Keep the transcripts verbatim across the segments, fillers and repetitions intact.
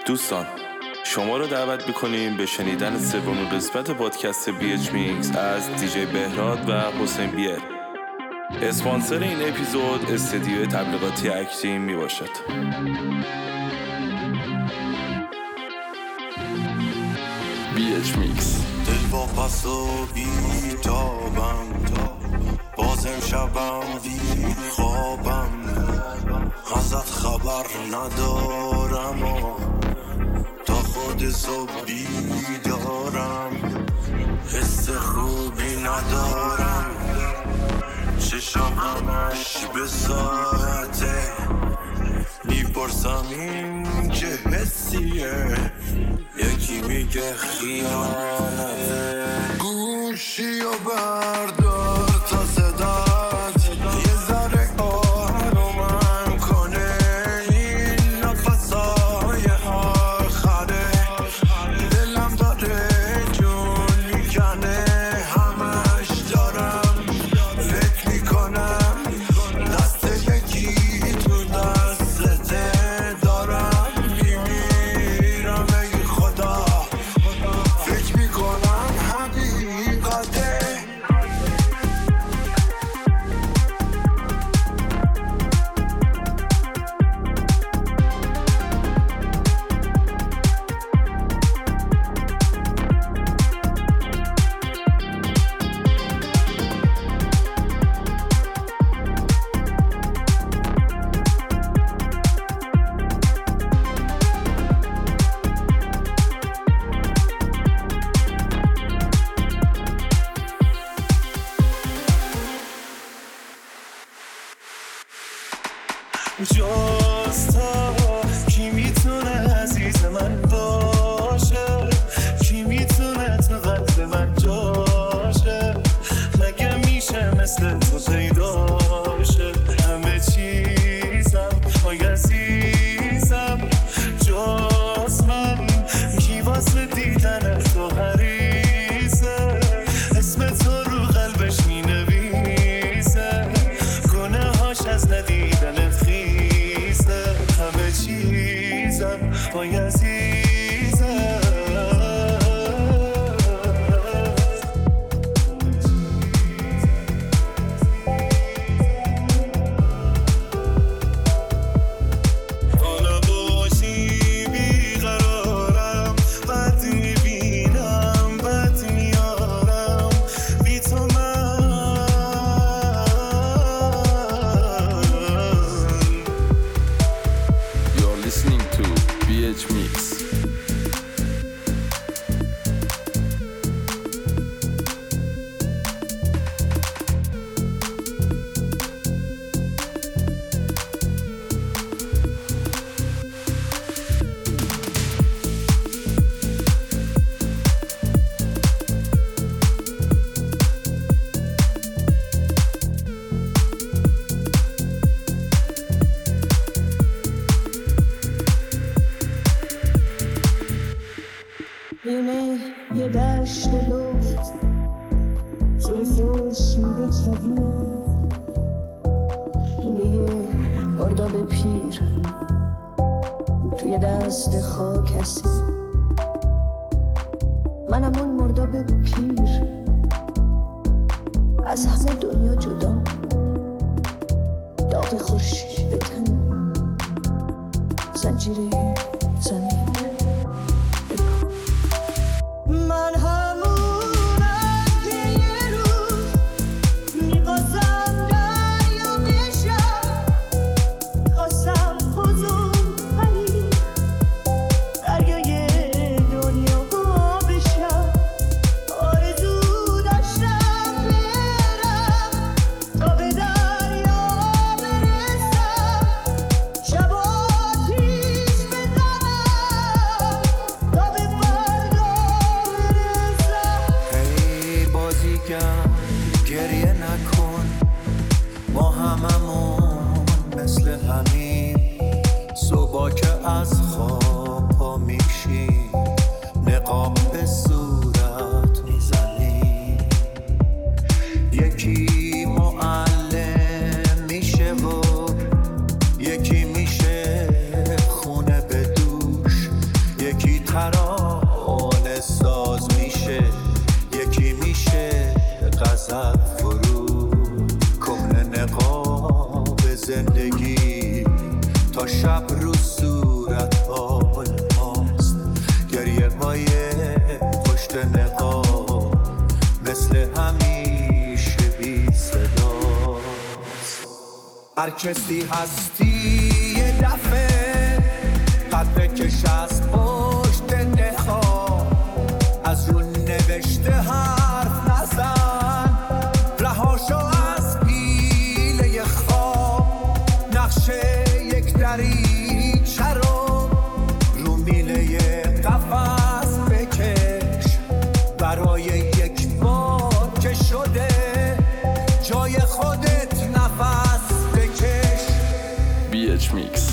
دوستان شما رو دعوت میکنیم به شنیدن سومین قسمت پادکست بی اچ میکس از دیجی بهراد و حسین بیر. اسپانسر این اپیزود استدیو تبلیغاتی اکتیم می باشد. بی اچ میکس. دل با پس و بیتابم، بازم شبم بی خوابم، ازت خبر ندارم و تا خود صبح بیدارم، حس خوبی ندارم، چشم همش به ساعته، میپرسم این چه حسیه، یکی میگه خیانته. گوشی و بردار تا صدات یه ذره آرومم کنه، این نفسای آخره دلم داره جون میکنه، همش دارم فکر میکنم دست یکی تو دستته، دارم میمیرم ای خدا، فکر میکنم حقیقته. جز تو کی میتونه عزیز من باشه، کی میتونه تو قلب من جاشه، مگه میشه مثل تو پیدا شه، همه چیزم آی عزیزم، جز من کی واسه دیدن تو حریصه، اسم تو رو قلبش مینویسه، گناه هاش از ندیدنت خیزه، همه چیزم وای عزیزم. حالا باشی بیقرارم، بد میبینم بد میارم، بی تو من You're listening to بی اچ Mix. اینه یه دشت لفت زیزوش میده کبیر، اینه یه ارداب پیر توی دست خاک هستی، منم اون مرداب پیر از همه دنیا جدا، داغ خورشید به تن، زنجیره زمین. من همونم که یه روز میخواستم دریا بشم، خواستم حضور ولی دریای ترانه ساز میشه، یکی میشه غضب فرو، کهنه نقاب زندگی تا شب رو صورت های ماست، گریه های پشت نقاب مثل همیشه بی صداست. هر کسی هستی یه دفعه قد بکش از پشت نخواب، از رو نوشته حرف نزن، رهاشو از پیله خواب، نقشه یک دریچه رو رو میله قفس بکش، برای یک بار که شده جای خودت نفس بکش. بی اچ میکس.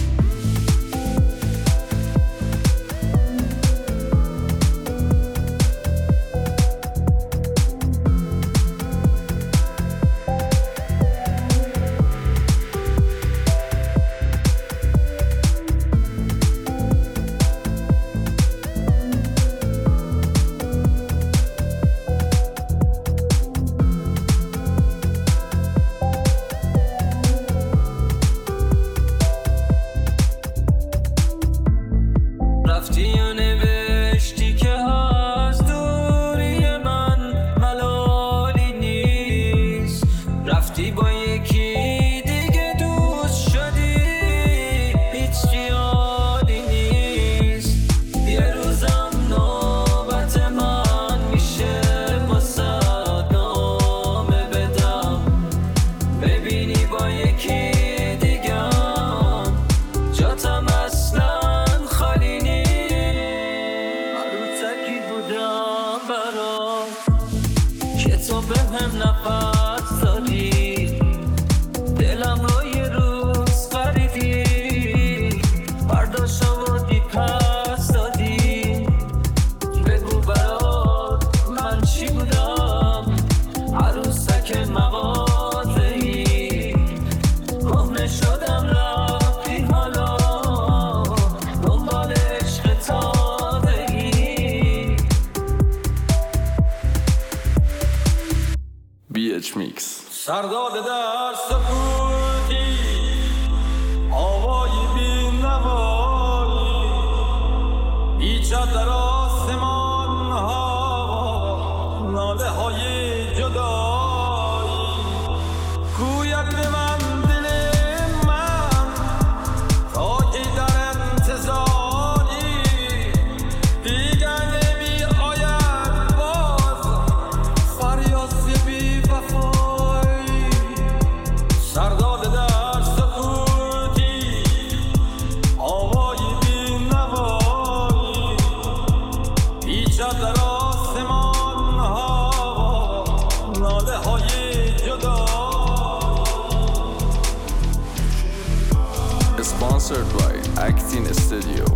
سرداد در سکوتی آوای بی نوایی، ایجاد در آسمان ها ناله های جدایی، گوید به من دل من تا که در انتظاری، دیگر نمی آید باز فریاد بی وفا. سرداد در سکوتی آوای بی نوایی، ایجاد در آسمان ها ناله های جدا. Sponsored by Actin Studio.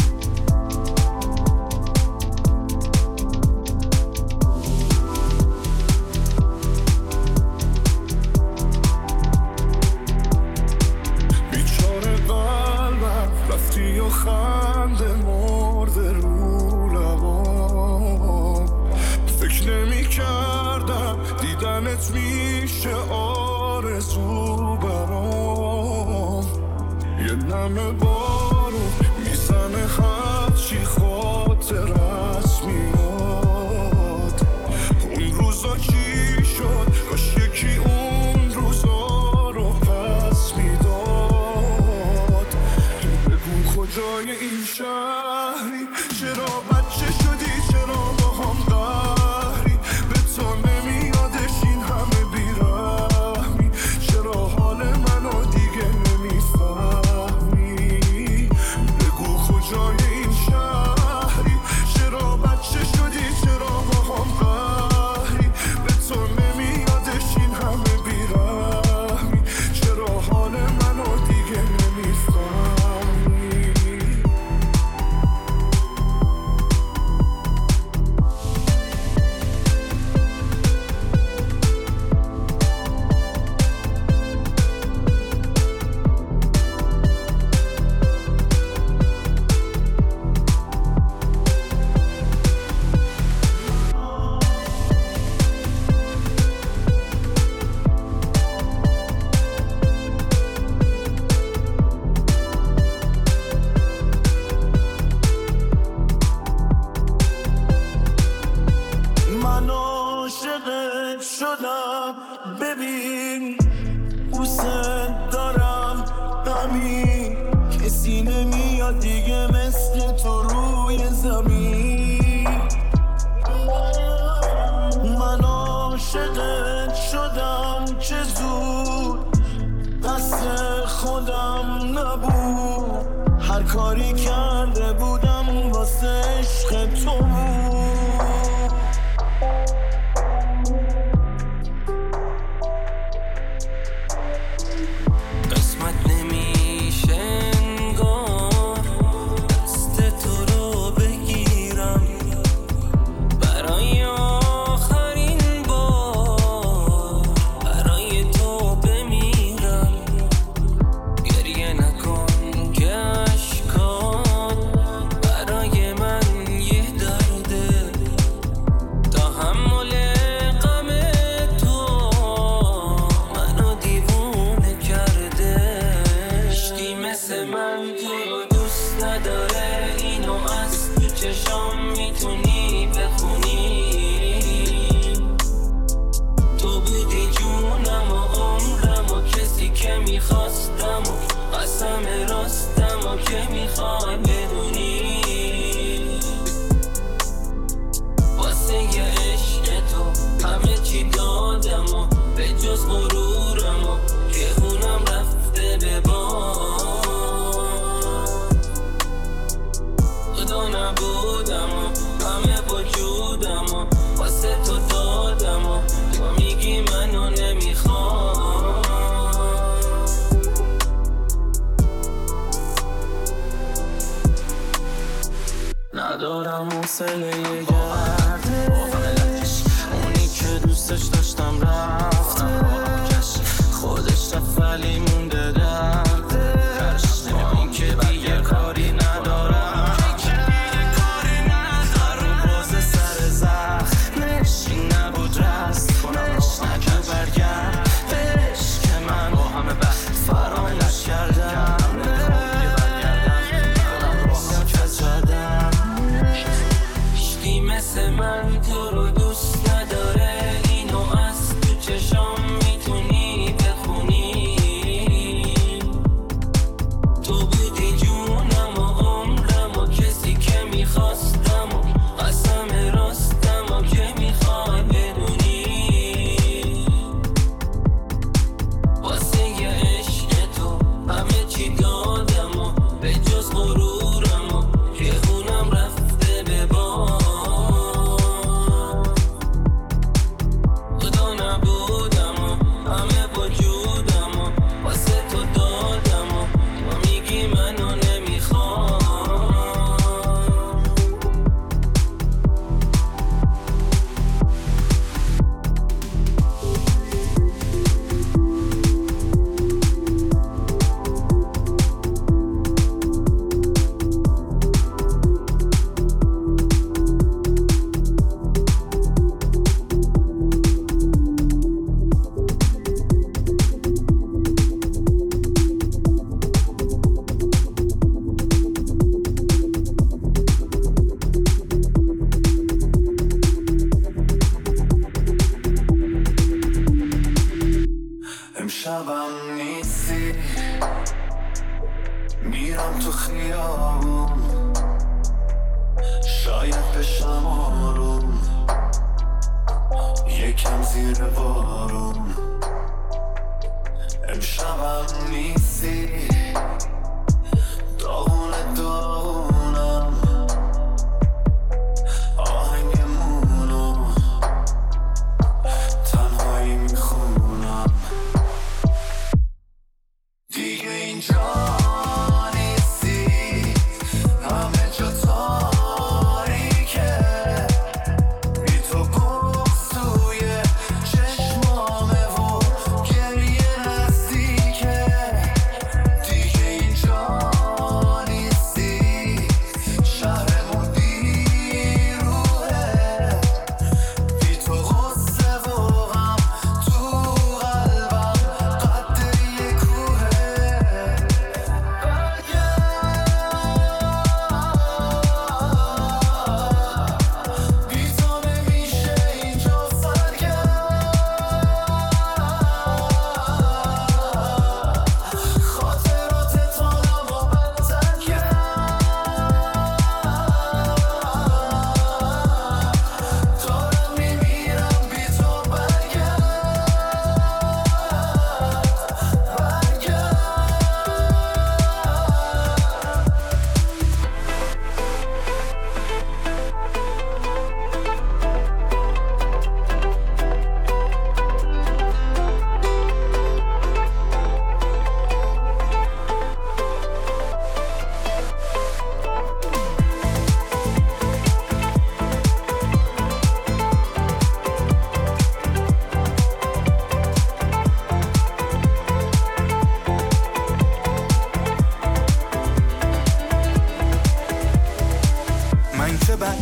خنده مرده رو لبام، فکر نمی کردم دیدنت میشه آرزو برام، یه نمه بارون میزنه هرچی خاطرت میاد، اون روزا چی شد کاش یکی اون روزا رو پس میداد. بگو کجای این شهری، چرا بچه شدی، چرا با هم قهری، به تو نمیادش این همه بیرحمی، چرا حال منو دیگه نمیفهمی. بگو کجای این شهری، چرا بچه شدی، چرا با هم قهری، به تو نمیادش این همه بیرحمی، چرا حال منو دیگه نمیفهمی. کاری کرده بودم واسه عشق تو. قسمت نمیشه انگار دست تو رو بگیرم برای آخرین بار، برای تو بمیرم. گریه نکن که اشکات برای من یه درده، تحمل غم تو منو دیوونه کرده. عشقی مثل من تو رو دوست نداره، اینو از تو چشام میتونی بخونی. تو بودی جونم و عمرم و کسی که میخواستم و قسم راستم و که میخوای بدونی. واسه یه عشق تو همه چی دادم و به جز غرورم و که خونم رفته به باد. خدا نبودم و همه وجودم و واسه تو دادم و تو میگی منو نمیخوام. ندارم حوصله گردش، اونی که دوستش داشتم رفته، خودش رفت ولی مونده دردش. با این که دیگه کاری ندارم، هر رو باز سر زخمش این نبود رست کنمش، نکرد برگردش که من با همه بحث فراموش کردم. عشقی مثل من تو رو دوست نداره، اینو از تو چشام میتونی بخونی. تو بودی جونم و عمرم و کسی که میخواستم و قسم راستم و که میخوای بدونی. واسه یه عشق تو همه چی دادم و به جز غرورم و که خونم رفته به باد. خدا نبودم و همه وجودم و واسه تو دادم و تو میگی منو نمیخوام. امشبم نیستی، میرم تو خیابون، شاید بشم آروم، یکم زیر بارون. امشبم نیستی، داغون داغونم، آهنگمونو تنهایی میخونم. دیگه اینجا نیستی، همه جا تاریکه، بی تو بغض توی چشمامه و گریه نزدیکه. دیگه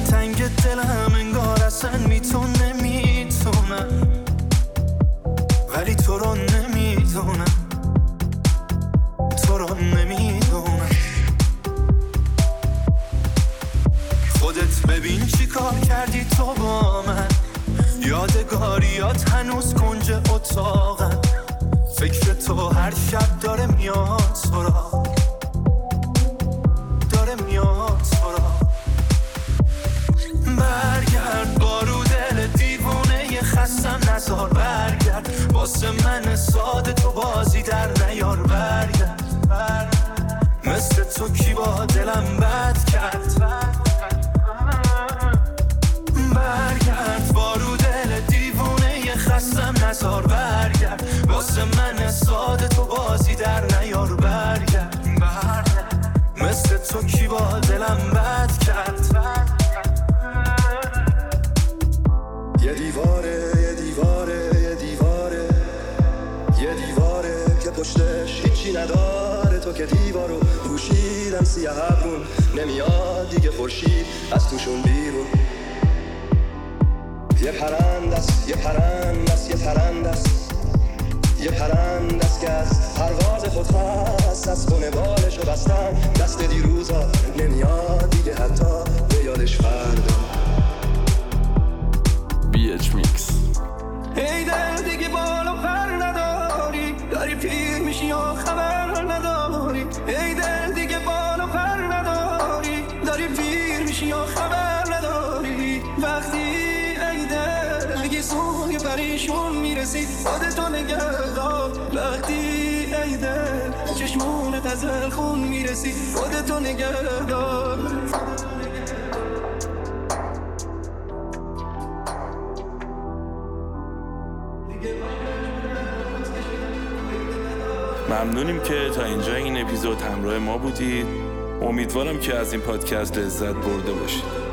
تنگ دلم انگار اصلا میتون نمیتونم، ولی تو رو نمیدونم، تو رو نمیدونم. خودت ببین چی کار کردی تو با من، یادگاریات هنوز کنج اتاقم، فکر تو هر شب داره میاد سراغ، داره میاد سراغ. برگرد بارو دل دیوونه ی خستم نزار، برگرد واسه من ساده تو بازی در نیار، برگرد مثل تو کی با دلم بد کرد، برگرد بارو دل دیوونه ی خستم نزار، برگرد واسه من ساده تو بازی در نیار، برگرد مثل تو کی با دلم بد کرد. یه دیواره یه دیواره یه دیواره یه دیواره که پشتش هیچی نداره، تو که دیوارو پوشیدن سیاه ابرون، نمیاد دیگه خورشید از توشون بیرون. یه پرندست یه پرندست یه پرندست یه پرندست که از پرواز خود خواست، از خونه بالشو بستن دست دیروزا، نمیاد دیگه حتی به یادش فردا. بی اچ میکس. ای دل دیگه بالا پر نداری، داری پیر میشی یا خبر نداری، ای دل دیگه بالا پر نداری، داری پیر میشی یا خبر نداری. وقتی ای دل دیگه سوی پریشون میرسی خودتو نگه دار، وقتی ای دل چشمونت از خون میرسی خودتو نگه دار. ممنونیم که تا اینجا این اپیزود همراه ما بودید. امیدوارم که از این پادکست لذت برده باشید.